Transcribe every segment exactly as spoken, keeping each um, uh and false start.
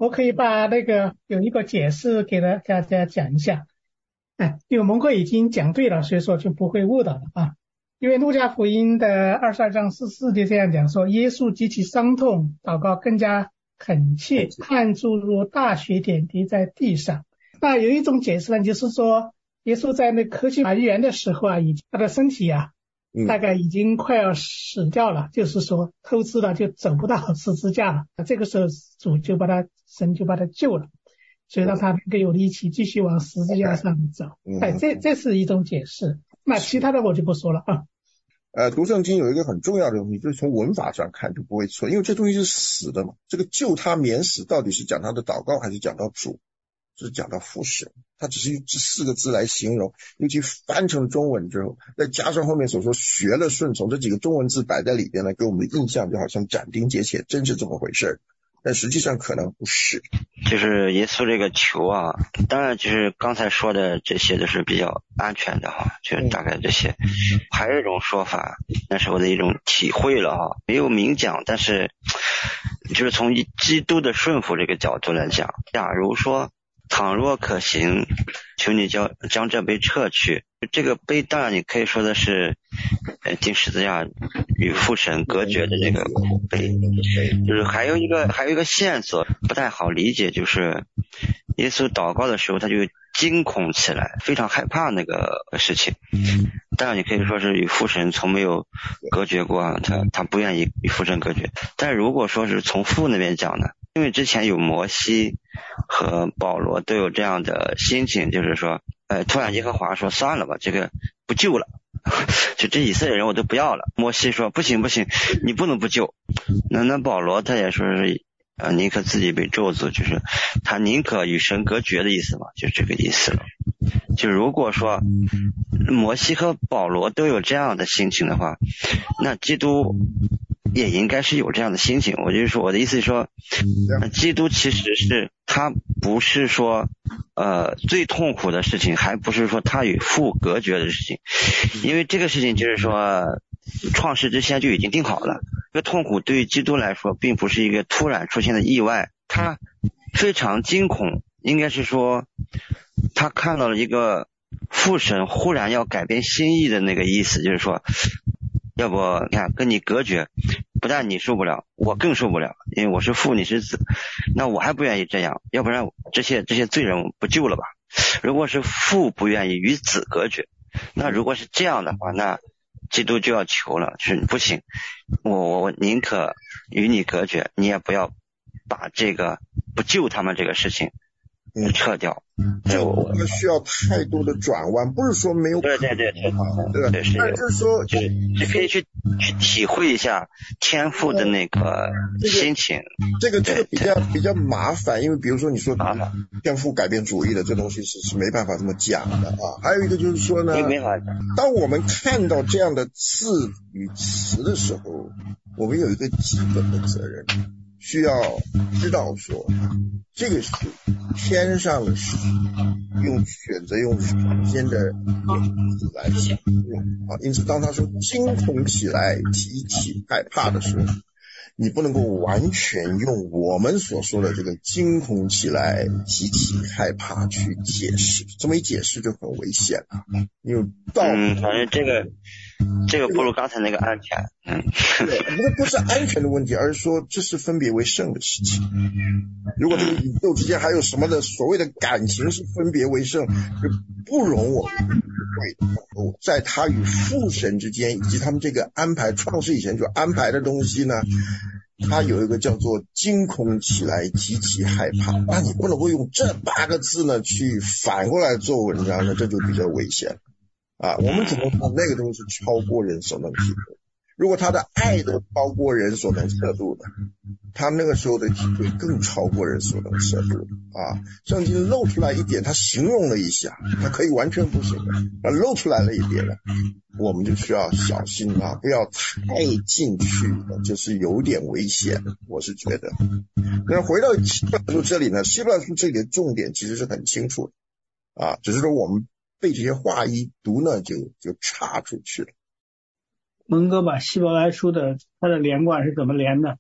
我可以把那个有一个解释给大家讲一下。哎，因为蒙哥已经讲对了，所以说就不会误导了啊。因为路加福音的二十二章十四节这样讲说，耶稣极其伤痛，祷告更加恳切，汗珠如大雪点滴在地上。那有一种解释呢，就是说耶稣在那科西玛园的时候啊，已经他的身体啊大概已经快要死掉了，嗯、就是说透支了，就走不到十字架了。这个时候主就把他神就把他救了，所以让他能够有力气继续往十字架上走。嗯、哎，这这是一种解释。那其他的我就不说了啊。 呃，读圣经有一个很重要的东西，就是从文法上看就不会错，因为这东西是死的嘛。这个救他免死到底是讲他的祷告还是讲到主？是讲到父神，他只是用这四个字来形容，尤其翻成中文之后，再加上后面所说学了顺从，这几个中文字摆在里边呢，给我们的印象就好像斩钉截铁，真是这么回事，但实际上可能不是。 就是耶稣这个求啊，当然就是刚才说的这些都是比较安全的哈，就是大概这些。嗯、还有一种说法，那是我的一种体会了哈，没有明讲，但是就是从基督的顺服这个角度来讲，假如说倘若可行，求你将将这杯撤去。这个杯当然你可以说的是呃钉十字架与父神隔绝的这个杯，就是还有一个还有一个线索不太好理解，就是耶稣祷告的时候他就惊恐起来，非常害怕那个事情。当然你可以说是与父神从没有隔绝过，他他不愿意与父神隔绝。但如果说是从父那边讲呢，因为之前有摩西和保罗都有这样的心情，就是说呃，突然耶和华说算了吧，这个不救了，就这以色列人我都不要了。摩西说不行不行，你不能不救。那那保罗他也说是呃，宁可自己被咒诅，就是他宁可与神隔绝的意思嘛，就这个意思了。就如果说摩西和保罗都有这样的心情的话，那基督也应该是有这样的心情。我就是说，我的意思是说，基督其实是他不是说呃最痛苦的事情，还不是说他与父隔绝的事情，因为这个事情就是说创世之前就已经定好了。这个痛苦对于基督来说并不是一个突然出现的意外，他非常惊恐，应该是说他看到了一个父神忽然要改变心意的那个意思，就是说要不你看跟你隔绝，不但你受不了，我更受不了，因为我是父你是子，那我还不愿意这样，要不然这些这些罪人不救了吧。如果是父不愿意与子隔绝，那如果是这样的话，那基督就要求了，就是不行，我我宁可与你隔绝，你也不要把这个不救他们这个事情撤掉。 这我们需要太多的转弯，不是说没有可能， 对对对对对对，但就是说， 就是你可以去去体会一下天父的那个心情。 这个这个比较比较麻烦，因为比如说你说天父改变主意的这东西是是没办法这么讲的啊。还有一个就是说呢，当我们看到这样的字与词的时候，我们有一个基本的责任。需要知道说，这个是天上的事，用选择用人间的名字来形容啊。因此，当他说惊恐起来、极其害怕的时候，你不能够完全用我们所说的这个惊恐起来、极其害怕去解释，这么一解释就很危险了。因为道， 嗯，反正这个。这个不如刚才那个安全。嗯， 对，不是不是安全的问题，而是说这是分别为圣的事情。如果这个宇宙之间还有什么的所谓的感情是分别为圣，就不容我们会在他与父神之间，以及他们这个安排创世以前就安排的东西呢，他有一个叫做惊恐起来、极其害怕。那你不能够用这八个字呢去反过来做文章呢，这就比较危险了。啊，我们只能说那个东西超过人所能体会。如果他的爱都超过人所能测度的，他那个时候的体会更超过人所能测度的啊。圣经露出来一点，他形容了一下，他可以完全不行的，他露出来了一点了，我们就需要小心啊，不要太进去，就是有点危险，我是觉得。那回到希伯来书这里呢，希伯来书这里的重点其实是很清楚的啊，只是说我们被这些话一读呢，就就插出去了。 蒙哥把希伯来书的它的连贯是怎么连的？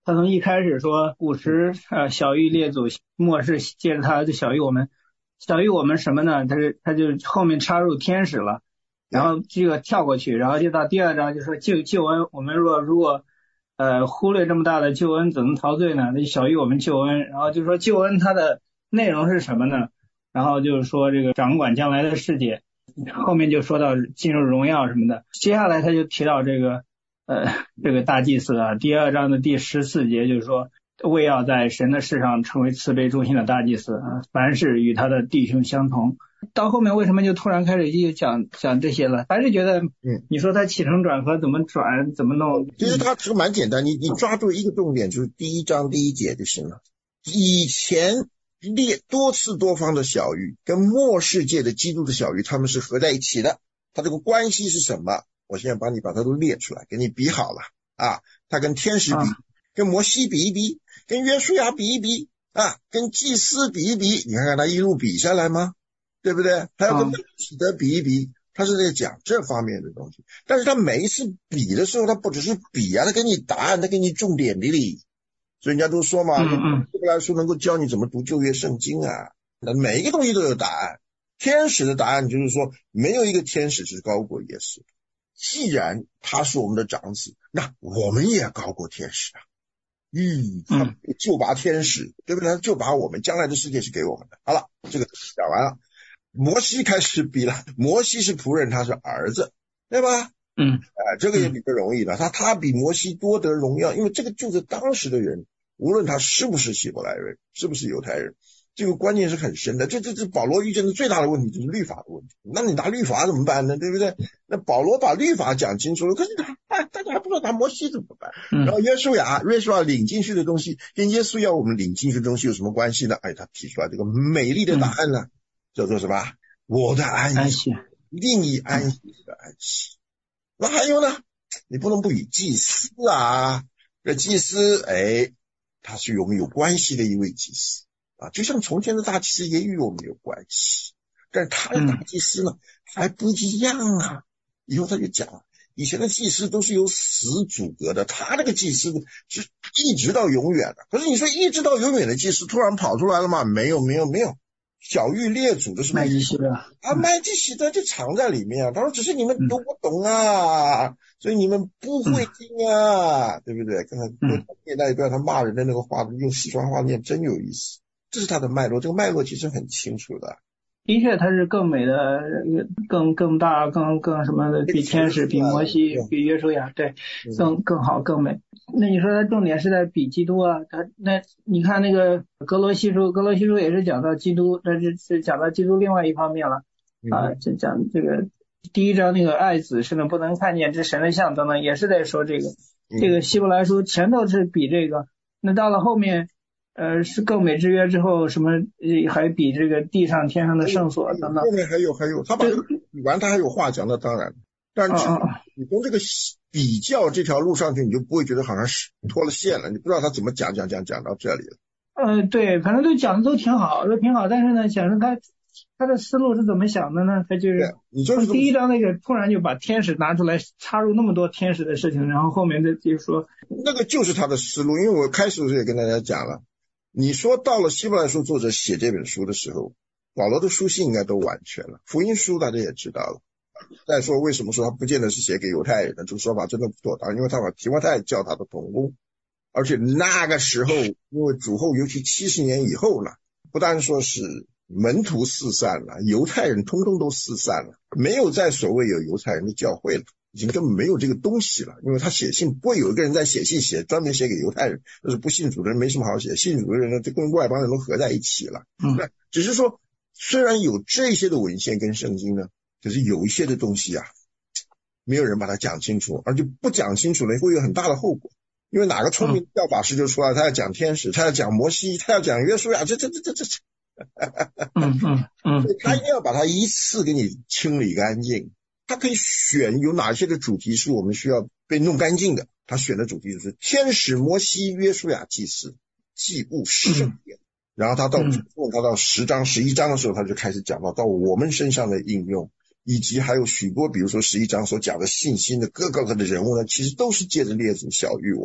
他从一开始说古时呃小玉列祖，末世借着他就小玉我们，小玉我们什么呢？他是他就后面插入天使了，然后这个跳过去，然后就到第二章就说救救恩，我们若如果呃忽略这么大的救恩，怎能陶醉呢？那就小于我们救恩，然后就说救恩它的内容是什么呢？然后就是说这个掌管将来的世界，后面就说到进入荣耀什么的。接下来他就提到这个呃这个大祭司啊，第二章的第十四节就是说，为要在神的世上成为慈悲忠心的大祭司啊，凡事与他的弟兄相同。到后面为什么就突然开始就讲讲这些了？还是觉得，嗯，你说他起承转合怎么转怎么弄？ 其实他其实蛮简单，你你抓住一个重点，就是第一章第一节就行了。以前列多次多方的小玉跟末世界的基督的小玉，他们是合在一起的。他这个关系是什么？我现在帮你把它都列出来，给你比好了啊。他跟天使比，啊、跟摩西比一比，跟约书亚比一比啊，跟祭司比一比。你看看他一路比下来吗？对不对？还要跟彼得比一比，他是在讲这方面的东西。但是他每一次比的时候，他不只是比啊，他给你答案，他给你重点的理。所以人家都说嘛，希伯来书能够教你怎么读旧约圣经啊，那每一个东西都有答案。天使的答案就是说，没有一个天使是高过耶稣。既然他是我们的长子，那我们也高过天使啊。嗯，他就拔天使，对不对？就把我们将来的世界是给我们的。好了，这个讲完了。摩西开始比了，摩西是仆人，他是儿子，对吧？ 嗯， 呃，这个也比较容易了。他他比摩西多得荣耀，因为这个就是当时的人，无论他是不是希伯来人，是不是犹太人，这个观念是很深的。这这这保罗遇见的最大的问题就是律法的问题。那你拿律法怎么办呢？对不对？那保罗把律法讲清楚了，可是他哎，大家还不知道拿摩西怎么办。然后约书亚，约书亚领进去的东西跟耶稣要我们领进去的东西有什么关系呢？哎，他提出来这个美丽的答案呢。嗯，叫做什么？我的安息，另一安息的安息。那还有呢？你不能不以祭司啊，这祭司，哎，他是与我们有关系的一位祭司啊，就像从前的大祭司也与我们有关系，但是他的大祭司呢、嗯、还不一样啊。以后他就讲了，以前的祭司都是由死阻隔的，他这个祭司是一直到永远的。可是你说一直到永远的祭司突然跑出来了吗？没有，没有，没有。小玉列祖的是麦基洗德啊，麦基洗德就藏在里面啊。他说只是你们都不懂啊、嗯、所以你们不会听啊、嗯、对不对？刚才念那一段他骂人的那个话，用四川话念真有意思。这是他的脉络，这个脉络其实很清楚的。 的确他是更美的，更更大更更什么的，比天使比摩西比约书亚，对，更更好更美。那你说他重点是在比基督啊，他那你看那个格罗西书，格罗西书也是讲到基督，但是是讲到基督另外一方面了啊，就讲这个第一章那个爱子是呢不能看见之神的像等等，也是在说这个。这个希伯来书前头是比这个，那到了后面呃，是更美之约之后，什么呃，还比这个地上天上的圣所等等。 后面还有还有，他把比完他还有话讲的，当然，但是你从这个比较这条路上去，你就不会觉得好像是脱了线了，你不知道他怎么讲讲讲讲到这里了。 呃，对，反正都讲的都挺好，都挺好，但是呢，想着他他的思路是怎么想的呢？他就是你就是第一章那个突然就把天使拿出来，插入那么多天使的事情，然后后面的就说那个就是他的思路，因为我开始的时候也跟大家讲了。你说到了希伯来书作者写这本书的时候，保罗的书信应该都完全了，福音书大家也知道了。再说为什么说他不见得是写给犹太人的，这个说法真的不妥当，因为他把提摩太叫他的同工，而且那个时候因为主后尤其七十年以后呢，不单说是门徒四散了，犹太人通通都四散了，没有再所谓有犹太人的教会了，已经根本没有这个东西了。因为他写信不会有一个人在写信写专门写给犹太人，就是不信主的人没什么好写，信主的人呢就跟外邦人都合在一起了。嗯，那只是说虽然有这些的文献跟圣经呢，可是有一些的东西啊没有人把它讲清楚，而且不讲清楚呢会有很大的后果。因为哪个聪明的教法师就出来，他要讲天使，他要讲摩西，他要讲约书亚，这这这这这嗯嗯嗯， 所以他一定要把它一次给你清理干净。他可以选有哪些的主题是我们需要被弄干净的，他选的主题就是天使、摩西、约书亚、祭司、祭物、圣殿。然后他到他到十章十一章的时候，他就开始讲到到我们身上的应用，以及还有许多比如说十一章所讲的信心的各个各的人物呢，其实都是借着列祖小谕我们。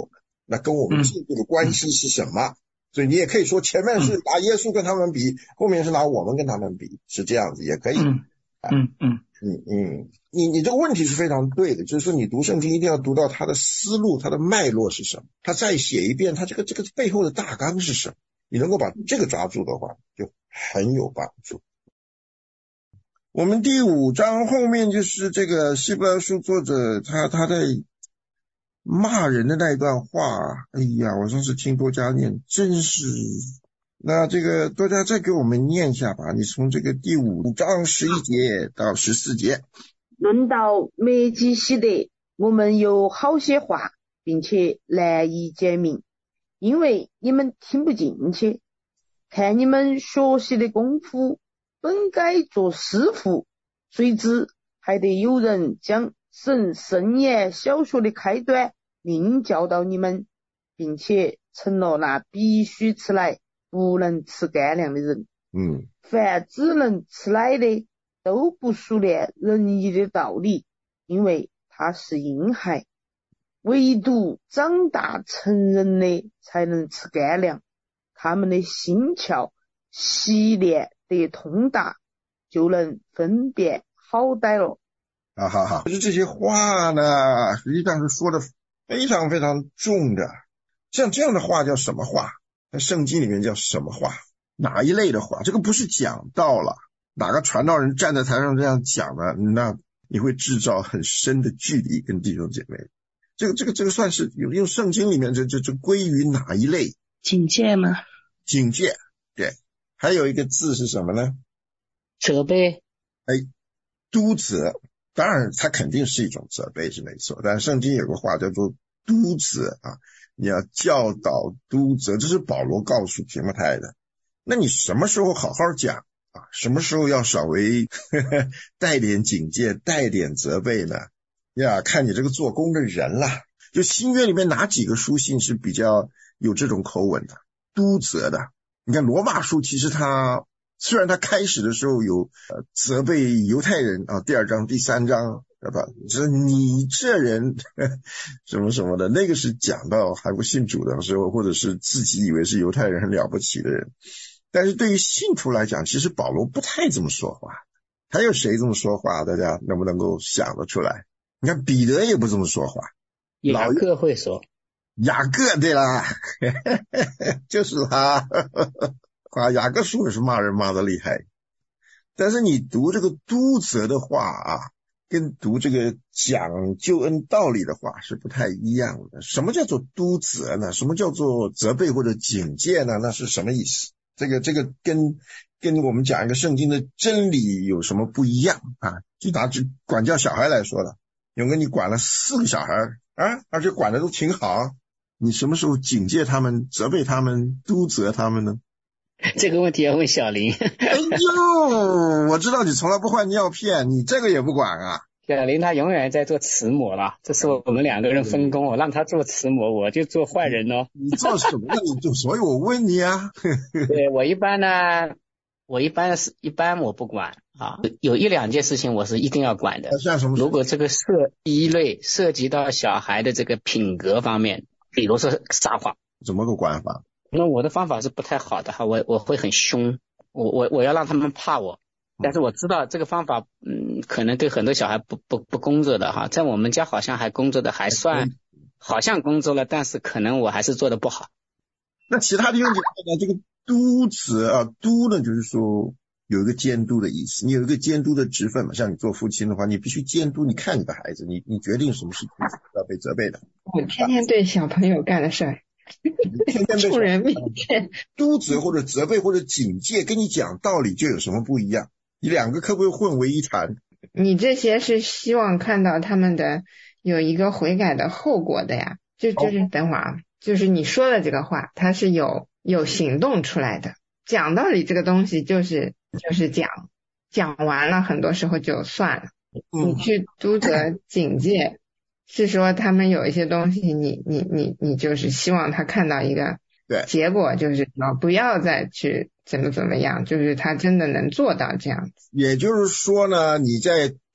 那跟我们制度的关系是什么？嗯、所以你也可以说前面是拿耶稣跟他们比，嗯、后面是拿我们跟他们比，是这样子也可以。 嗯嗯嗯嗯嗯，你你这个问题是非常对的，就是说你读圣经一定要读到它的思路，它的脉络是什么，他再写一遍，他这个这个背后的大纲是什么，你能够把这个抓住的话，就很有帮助。我们第五章后面就是这个希伯来书作者他他在骂人的那一段话，哎呀，我上次听多加念，真是。那这个多加再给我们念一下吧，你从这个第五章十一节到十四节。 论到麦基洗德，我们有好些话，并且难以解明，因为你们听不进去。看你们学习的功夫，本该做师傅，谁知还得有人将神圣言小学的开端另教导你们，并且成了那必须吃来不能吃干粮的人。 嗯， 凡只能吃奶的都不熟练仁义的道理，因为他是婴孩，唯独长大成人的才能吃干粮，他们的心窍习练得通达，就能分辨好歹了。 啊哈哈，就是这些话呢，实际上是说的非常非常重的。像这样的话叫什么话？在圣经里面叫什么话？哪一类的话？这个不是讲道了，哪个传道人站在台上这样讲呢？那你会制造很深的距离跟弟兄姐妹。这个这个这个算是用用圣经里面这这这归于哪一类？ 警戒吗？ 警戒，对。还有一个字是什么呢？ 责备。 哎，督责。当然它肯定是一种责备是没错，但圣经有个话叫做督责啊，你要教导督责，这是保罗告诉提摩太的。那你什么时候好好讲啊？什么时候要稍微呵呵带点警戒带点责备呢？呀，看你这个做工的人啦。就新约里面哪几个书信是比较有这种口吻的督责的？你看罗马书，其实他虽然他开始的时候有呃责备犹太人啊，第二章第三章对吧，这你这人呵呵什么什么的，那个是讲到还不信主的时候，或者是自己以为是犹太人很了不起的人。但是对于信徒来讲，其实保罗不太这么说话。还有谁这么说话？大家能不能够想得出来？你看彼得也不这么说话， 雅各会说。 雅各对啦，就是他。啊，雅各书也是骂人骂得厉害。但是你读这个督责的话啊，跟读这个讲救恩道理的话是不太一样的。什么叫做督责呢？什么叫做责备或者警戒呢？那是什么意思？这个这个跟跟我们讲一个圣经的真理有什么不一样啊？就拿这管教小孩来说了，有个你管了四个小孩啊，而且管的都挺好，你什么时候警戒他们、责备他们、督责他们呢？ 这个问题要问小林。 哎呦，我知道你从来不换尿片，你这个也不管啊？ 小林他永远在做慈母了，这是我们两个人分工，我让他做慈母，我就做坏人哦。 你做什么呢？你做，所以我问你啊。 对，我一般呢，我一般是一般我不管啊，有一两件事情我是一定要管的。 像什么？ 如果这个涉一类涉及到小孩的这个品格方面，比如说撒谎， 怎么个管法？ 那我的方法是不太好的哈，我我会很凶，我我我要让他们怕我，但是我知道这个方法，嗯，可能对很多小孩不不不工作的哈，在我们家好像还工作的还算，好像工作了，但是可能我还是做的不好。 那其他的用解呢？这个督责啊，督呢就是说有一个监督的意思，你有一个监督的职分嘛，像你做父亲的话，你必须监督，你看你的孩子，你你决定什么是要被责备的。 我天天对小朋友干的事儿。众人面前督责或者责备或者警戒跟你讲道理就有什么不一样？你两个可不可以混为一谈？ 你这些是希望看到他们的有一个悔改的后果的呀，就就是等会儿啊，就是你说的这个话它是有有行动出来的。讲道理这个东西就是就是讲讲完了很多时候就算了，你去督责警戒是说他们有一些东西你你你你就是希望他看到一个结果，就是说不要再去怎么怎么样，就是他真的能做到这样子。 也就是说呢，你在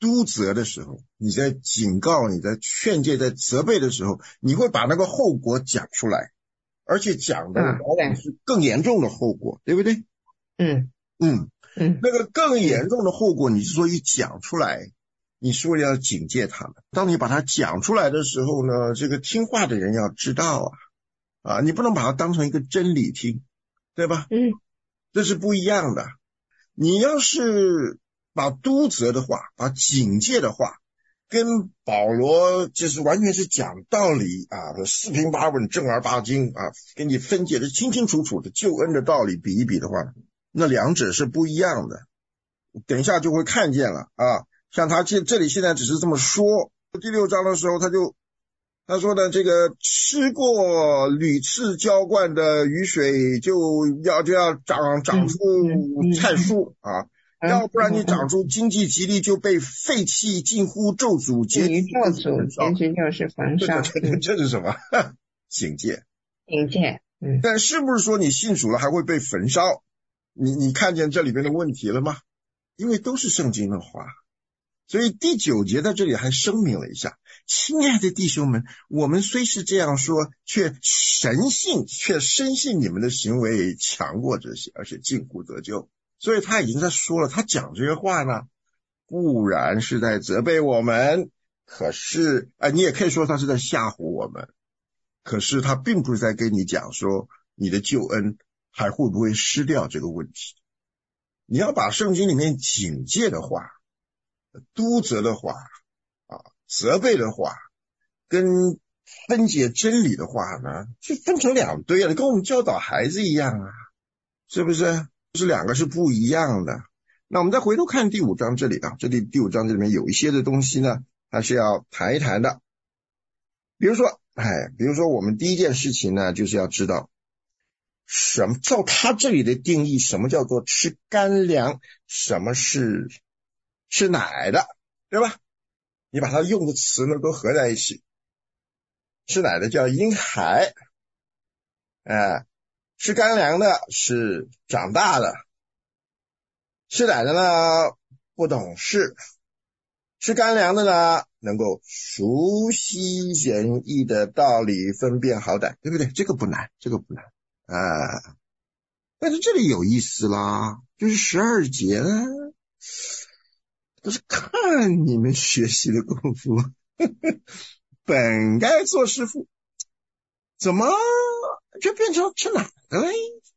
督责的时候，你在警告、你在劝诫、在责备的时候，你会把那个后果讲出来，而且讲的往往是更严重的后果，对不对？ 嗯嗯嗯， 那个更严重的后果，你之所以讲出来，你是为了要警戒他们。当你把它讲出来的时候呢，这个听话的人要知道啊，啊，你不能把它当成一个真理听，对吧？ 嗯， 这是不一样的。你要是把督责的话，把警戒的话，跟保罗就是完全是讲道理啊，四平八稳、正儿八经啊，给你分解的清清楚楚的救恩的道理比一比的话，那两者是不一样的。等一下就会看见了啊。像他这这里现在只是这么说，第六章的时候他就他说呢，这个吃过屡次浇灌的雨水就要就要长长出菜树啊，要不然你长出经济吉利就被废弃，近乎咒诅，结局咒诅，结局就是焚烧。 这是什么？警戒， 警戒。嗯， 但是不是说你信主了还会被焚烧？你你看见这里边的问题了吗？因为都是圣经的话。所以第九节在这里还声明了一下，亲爱的弟兄们，我们虽是这样说，却深信却深信你们的行为强过这些，而且近乎得救。所以他已经在说了，他讲这些话呢，固然是在责备我们，可是啊，你也可以说他是在吓唬我们，可是他并不是在跟你讲说你的救恩还会不会失掉这个问题。你要把圣经里面警戒的话、督责的话啊、责备的话跟分解真理的话呢，就分成两堆了，跟我们教导孩子一样啊，是不是？这两个是不一样的。那我们再回头看第五章这里啊，这里第五章这里面有一些的东西呢，还是要谈一谈的。比如说，哎，比如说我们第一件事情呢，就是要知道什么，照他这里的定义，什么叫做吃干粮，什么是吃奶的，对吧？你把它用的词呢都合在一起，吃奶的叫婴孩，哎，吃干粮的是长大的，吃奶的呢不懂事，吃干粮的呢能够熟悉仁义的道理，分辨好歹，对不对？这个不难，这个不难啊。但是这里有意思啦，就是十二节呢都是看你们学习的功夫，呵呵，本该做师傅，怎么就变成吃奶的嘞？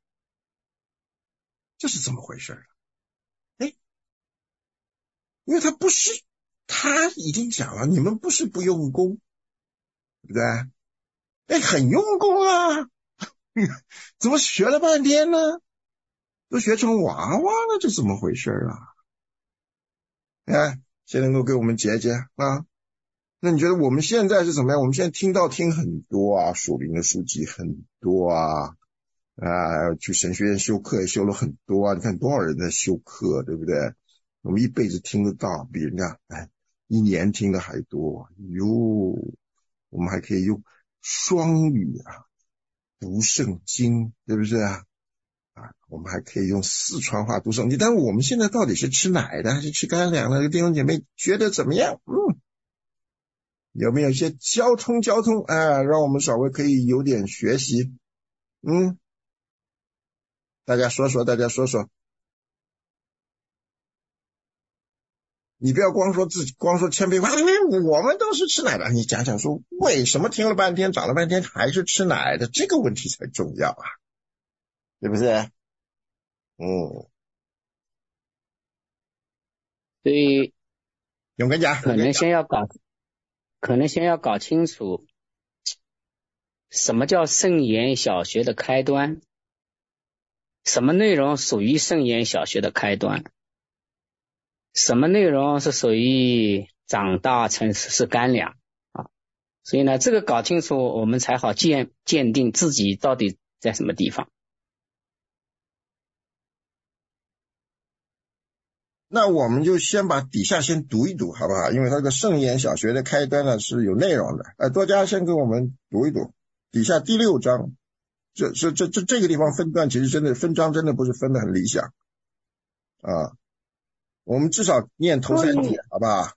这是怎么回事啊？哎，因为他不是，他已经讲了，你们不是不用功，对不对？哎，很用功啊，怎么学了半天呢？都学成娃娃了，这怎么回事啊？哎，谁能够给我们解解啊？那你觉得我们现在是怎么样？我们现在听到听很多啊，属灵的书籍很多啊，啊，去神学院修课也修了很多啊。你看多少人在修课，对不对？我们一辈子听得到，比人家哎一年听的还多哟。我们还可以用双语啊读圣经，对不对啊？啊，我们还可以用四川话读圣经，但是我们现在到底是吃奶的还是吃干粮的？弟兄姐妹觉得怎么样？嗯，有没有一些交通交通啊，让我们稍微可以有点学习？嗯，大家说说，大家说说。你不要光说自己，光说谦卑话，因为我们都是吃奶的。你讲讲说为什么听了半天，长了半天还是吃奶的，这个问题才重要啊。对不对？嗯， 所以勇敢讲， 可能先要搞，可能先要搞清楚什么叫圣言小学的开端，什么内容属于圣言小学的开端，什么内容是属于长大成是干粮啊。所以呢，这个搞清楚，我们才好鉴鉴定自己到底在什么地方。 那我们就先把底下先读一读好不好？因为它这个圣言小学的开端呢是有内容的，呃，多加先给我们读一读底下第六章。这这这这这个地方分段其实真的分章真的不是分得很理想啊，我们至少念头三节好不好？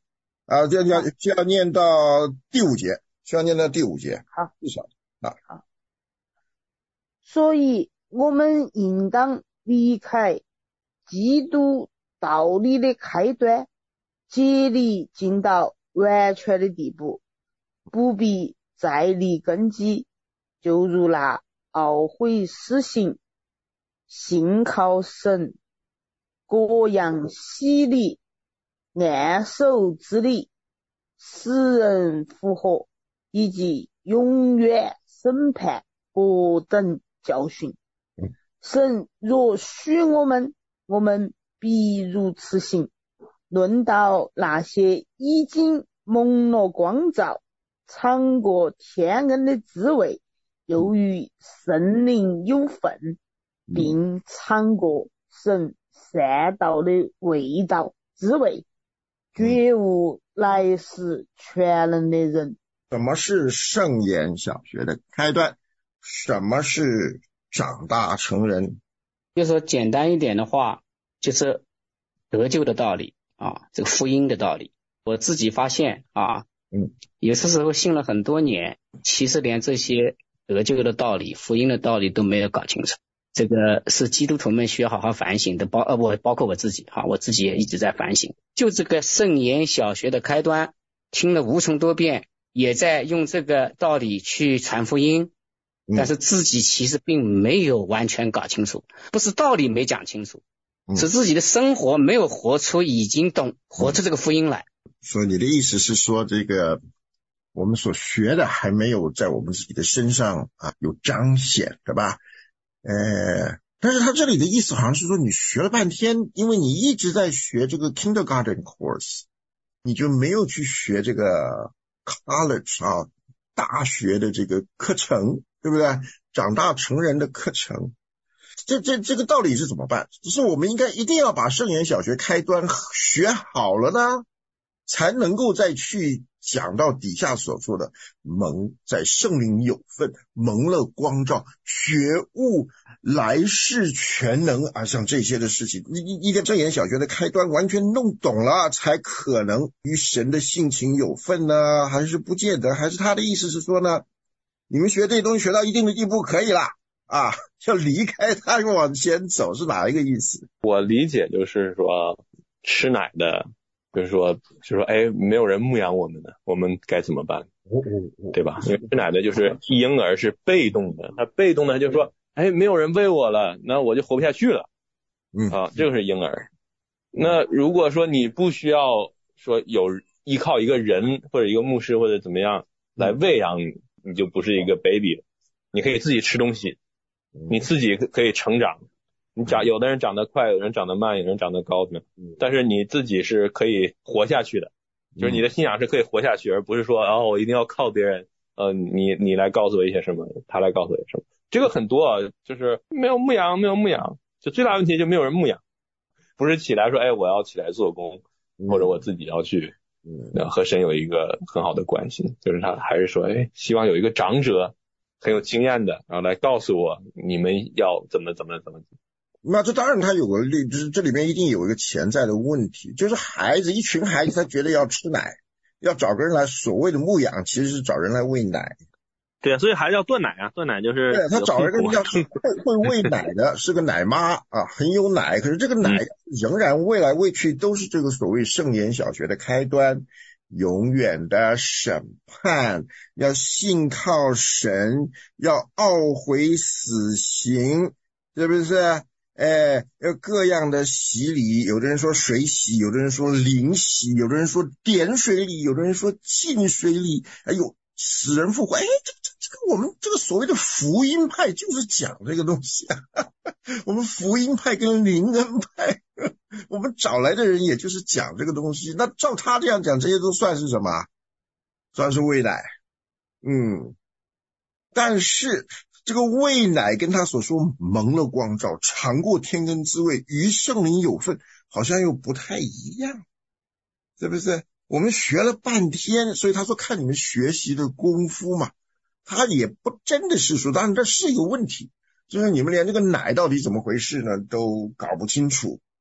啊，就要就要念到第五节，需要念到第五节。 好， 至少啊。 好。所以我们应当离开基督道理的开端，竭力进到完全的地步，不必再立根基，就如那懊悔施行信靠神各样洗礼按手之礼，使人复活，以及永远审判各等教训。神若许我们，我们必如此行。论到那些已经蒙了光照，尝过天恩的滋味，由于圣灵有份，并尝过神善道的味道滋味，绝无来世全能的人。 什么是圣言小学的开端？什么是长大成人？ 就说简单一点的话，就是得救的道理啊，这个福音的道理。我自己发现啊， 嗯， 有些时候信了很多年，其实连这些得救的道理、福音的道理都没有搞清楚。这个是基督徒们需要好好反省的，包呃我包括我自己哈，我自己也一直在反省。就这个圣言小学的开端，听了无穷多遍，也在用这个道理去传福音，但是自己其实并没有完全搞清楚，不是道理没讲清楚，是自己的生活没有活出已经懂活出这个福音来。 所以你的意思是说，这个我们所学的还没有在我们自己的身上啊有彰显，对吧？呃，但是他这里的意思好像是说，你学了半天，因为你一直在学这个 kindergarten course， 你就没有去学这个 college 啊大学的这个课程，对不对？长大成人的课程。这这这个道理是怎么办？就是我们应该一定要把圣言小学开端学好了呢，才能够再去讲到底下所说的蒙在圣灵有份，蒙了光照，觉悟来世全能啊，像这些的事情，你你你的圣言小学的开端完全弄懂了，才可能与神的性情有份呢？还是不见得？还是他的意思是说呢，你们学这些东西学到一定的地步可以啦啊，要离开它往前走，是哪一个意思？ 我理解就是说，吃奶的就是说就是说哎，没有人牧养我们的，我们该怎么办？对吧？因为吃奶的就是婴儿是被动的，他被动的就是说哎，没有人喂我了，那我就活不下去了。 嗯啊，这个是婴儿。那如果说你不需要说有依靠一个人或者一个牧师或者怎么样来喂养你，你就不是一个 baby 了，你可以自己吃东西，你自己可以成长。你长有的人长得快，有人长得慢，有人长得高的，但是你自己是可以活下去的，就是你的信仰是可以活下去，而不是说哦我一定要靠别人，呃你你来告诉我一些什么，他来告诉我一些什么。这个很多啊，就是没有牧养，没有牧养，就最大问题就没有人牧养，不是起来说哎我要起来做工，或者我自己要去呃和神有一个很好的关系，就是他还是说哎希望有一个长者很有经验的，然后来告诉我你们要怎么怎么怎么。 那这当然他有个例，就是这里面一定有一个潜在的问题，就是孩子一群孩子他觉得要吃奶，要找个人来所谓的牧养，其实是找人来喂奶。 对啊，所以还是要断奶啊，断奶就是对他找一个要会会喂奶的，是个奶妈啊，很有奶，可是这个奶仍然喂来喂去都是这个所谓圣言小学的开端，永远的审判，要信靠神，要懊悔死刑，是不是？哎，要各样的洗礼，有的人说水洗，有的人说灵洗，有的人说点水礼，有的人说浸水礼，还有死人复活。哎，这这这个我们这个所谓的福音派就是讲这个东西啊。我们福音派跟灵恩派，我们找来的人也就是讲这个东西。那照他这样讲，这些都算是什么？算是喂奶。嗯，但是这个喂奶跟他所说蒙了光照，尝过天恩滋味，与圣灵有份，好像又不太一样，是不是？我们学了半天，所以他说看你们学习的功夫嘛，他也不真的是说，当然这是一个问题，就是你们连这个奶到底怎么回事呢都搞不清楚。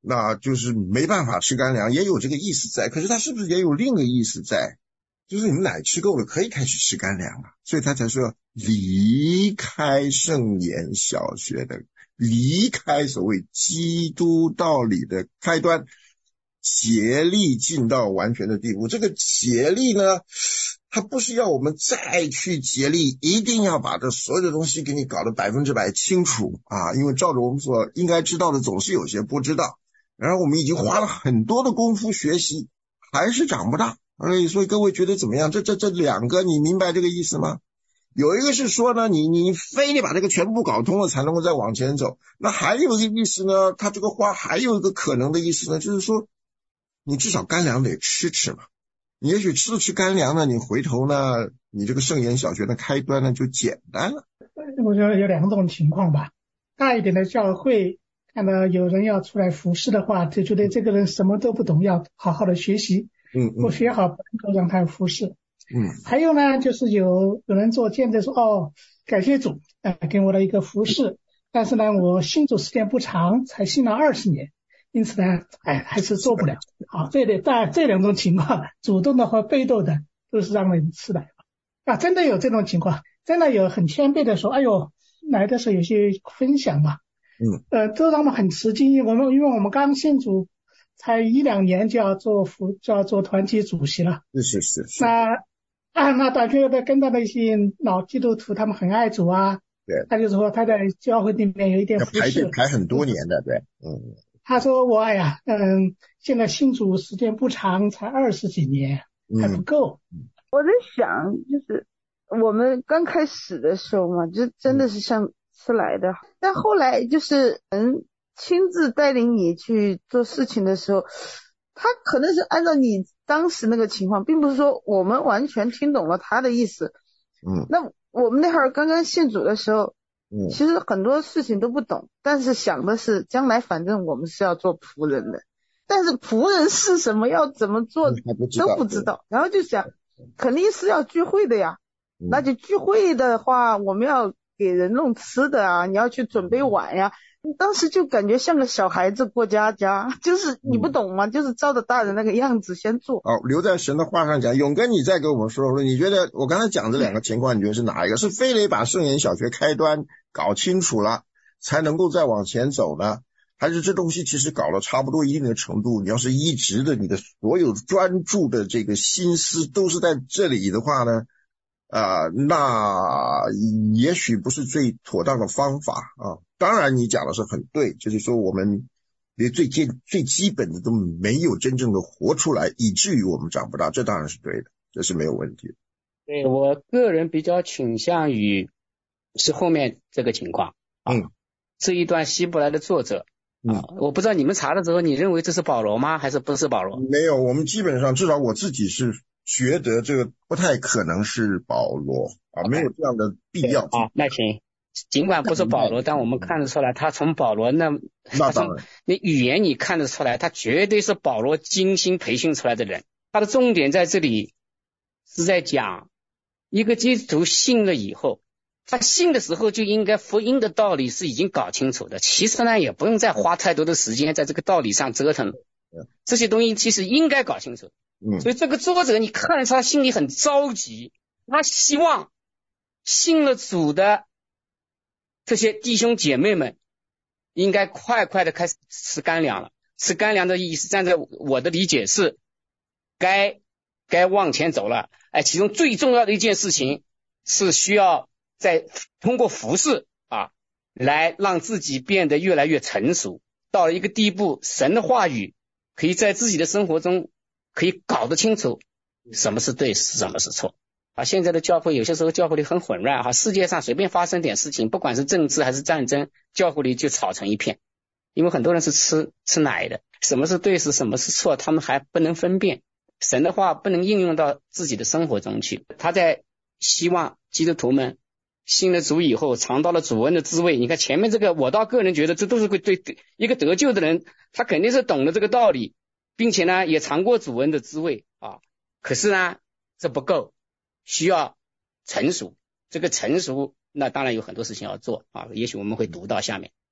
那就是没办法吃干粮，也有这个意思在。可是他是不是也有另一个意思在？就是你们奶吃够了，可以开始吃干粮了。所以他才说离开圣言小学的，离开所谓基督道理的开端，竭力进到完全的地步。这个竭力呢，他不是要我们再去竭力，一定要把这所有的东西给你搞得百分之百清楚啊！因为照着我们所应该知道的，总是有些不知道。然后我们已经花了很多的功夫学习，还是长不大。所以各位觉得怎么样？这这这两个你明白这个意思吗？有一个是说呢，你你非得把这个全部搞通了才能够再往前走。那还有一个意思呢，他这个话还有一个可能的意思呢，就是说你至少干粮得吃吃嘛。你也许吃了吃干粮呢，你回头呢，你这个圣言小学的开端呢就简单了。 我觉得有两种情况吧。大一点的教会看到有人要出来服侍的话，就觉得这个人什么都不懂，要好好的学习。 嗯嗯， 不学好不能够让他服侍。 嗯， 还有呢，就是有有人做见证说，哦，感谢主，呃，给我的一个服侍，但是呢，我信主时间不长，才信了二十年，因此呢，哎，还是做不了。好，这里在这两种情况，主动的和被动的，都是让人吃奶啊，真的有这种情况，真的有很谦卑的说，哎呦，来的时候有些分享嘛， 嗯， 呃，都让我们很吃惊，我们因为我们刚信主。才一两年就要做服就要做团体主席了， 是是是是。 那啊，那他觉得跟到那些老基督徒，他们很爱主啊。 对。 他就说他在教会里面有一点服侍， 排队排很多年的，对，嗯。 他说我哎呀，嗯，现在信主时间不长，才二十几年，还不够。 嗯、我在想，就是我们刚开始的时候嘛，就真的是像吃来的，嗯、但后来就是嗯。亲自带领你去做事情的时候，他可能是按照你当时那个情况，并不是说我们完全听懂了他的意思。 嗯， 那我们那会儿刚刚信主的时候， 嗯， 其实很多事情都不懂，但是想的是将来反正我们是要做仆人的，但是仆人是什么，要怎么做都不知道，然后就想肯定是要聚会的呀， 嗯、 那就聚会的话，我们要给人弄吃的啊，你要去准备碗呀。当时就感觉像个小孩子过家家，就是你不懂吗？嗯、就是照着大人那个样子先做。 好，留在神的话上讲，永根你再给我们说说，你觉得我刚才讲这两个情况，你觉得是哪一个？是非得把圣言小学开端搞清楚了，才能够再往前走呢？还是这东西其实搞了差不多一定的程度，你要是一直的你的所有专注的这个心思都是在这里的话呢？啊、呃，那也许不是最妥当的方法啊。当然你讲的是很对，就是说我们连最基最基本的都没有真正的活出来，以至于我们长不大，这当然是对的，这是没有问题的。 对，我个人比较倾向于是后面这个情况啊， 嗯， 这一段希伯来的作者啊，嗯、我不知道你们查的时候，你认为这是保罗吗？还是不是保罗？ 没有，我们基本上至少我自己是觉得这个不太可能是保罗啊，没有这样的必要啊。那行，尽管不是保罗，但我们看得出来，他从保罗那那当然， 那语言你看得出来，他绝对是保罗精心培训出来的人。他的重点在这里是在讲，一个基督徒信了以后，他信的时候就应该福音的道理是已经搞清楚的。其实呢，也不用再花太多的时间在这个道理上折腾，这些东西其实应该搞清楚。 嗯， 所以这个作者你看得出他心里很着急，他希望信了主的这些弟兄姐妹们应该快快的开始吃干粮了。吃干粮的意思，站在我的理解是该该往前走了。哎，其中最重要的一件事情是需要在通过服侍啊，来让自己变得越来越成熟，到了一个地步，神的话语可以在自己的生活中可以搞得清楚什么是对，什么是错。啊，现在的教会有些时候教会里很混乱哈，世界上随便发生点事情，不管是政治还是战争，教会里就吵成一片。因为很多人是吃吃奶的，什么是对是什么是错，他们还不能分辨。神的话不能应用到自己的生活中去。他在希望基督徒们信了主以后尝到了主恩的滋味。你看前面这个，我倒个人觉得这都是对对一个得救的人，他肯定是懂了这个道理，并且呢也尝过主恩的滋味啊。可是呢这不够，需要成熟。这个成熟那当然有很多事情要做啊，也许我们会读到下面。